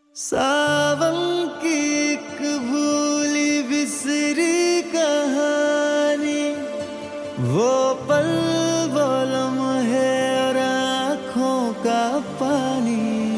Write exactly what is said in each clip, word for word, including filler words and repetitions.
सावन की एक भूली बिसरी कहानी, वो पल वो लम्हे और आँखों का पानी।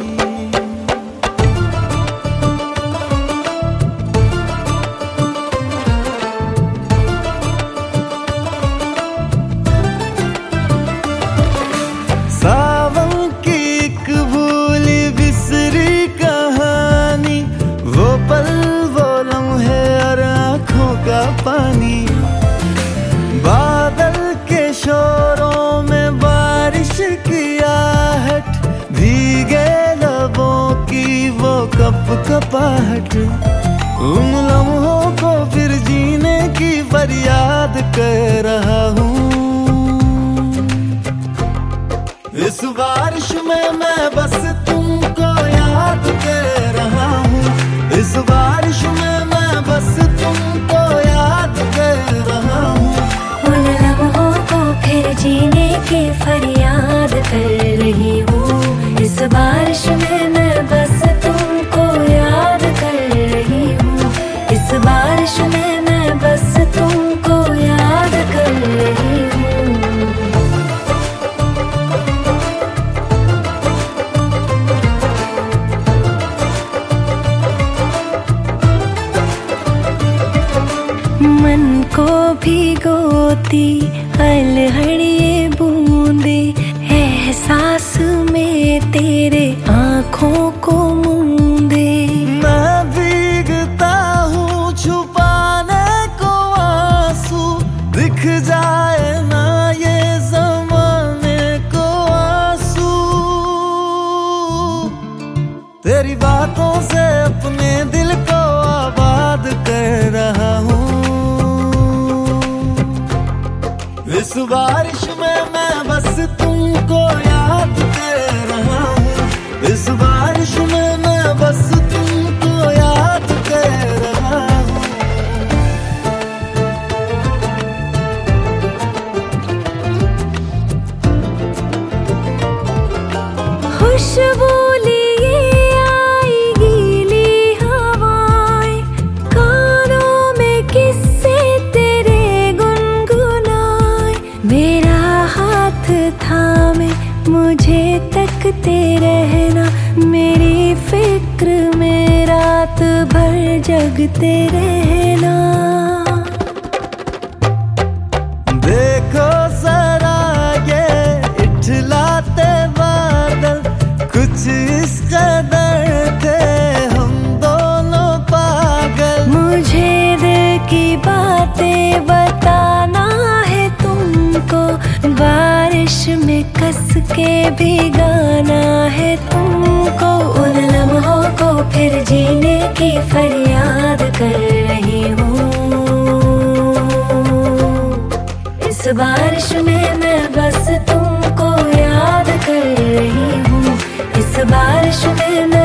सावन की एक भूली बिसरी कहानी, वो पल वो लम्हे और आँखों का पानी। बादल के शोरों में बारिश की आहट, भीगे लबों की वो कप कपाहट। उन लम्हों को फिर जीने की फरियाद कर रहा हूँ। इस बारिश में मैं बस तुमको याद कर रहा हूँ। इस बारिश में मैं बस तुमको याद कर रहा हूँ। उन लम्हों को फिर जीने की फरियाद कर रही हूँ। इस बारिश में मैं बस तुमको याद कर रही हूँ। इस बारिश में मैं बस तुमको याद कर रही हूँ। मन को भिगोती अलहड़िए बूंदे, एहसास में तेरे आँखों को मूंदे। मैं भीगता हूँ छुपाने को आंसू, दिख जाए ना ये ज़माने को आंसू। तेरी बातों से अपने दिल को आबाद कर रहा हूँ। इस बारिश में मैं बस तुमको याद कर रहा हूँ। इस बारिश में मैं बस तुमको याद कर रहा हूँ। खुशबू मुझे तकते रहना, मेरी फिक्र में रात भर जगते रहना। देखो जरा ये इठलाते बादल, कुछ इस कदर थे हम दोनों पागल। मुझे दिल की बातें बताना है तुमको, बारिश में कस के भिगाना है तुमको। उन लम्हों को फिर जीने की फरियाद कर रही हूँ। इस बारिश में मैं बस तुमको याद कर रही हूँ। इस बारिश में मैं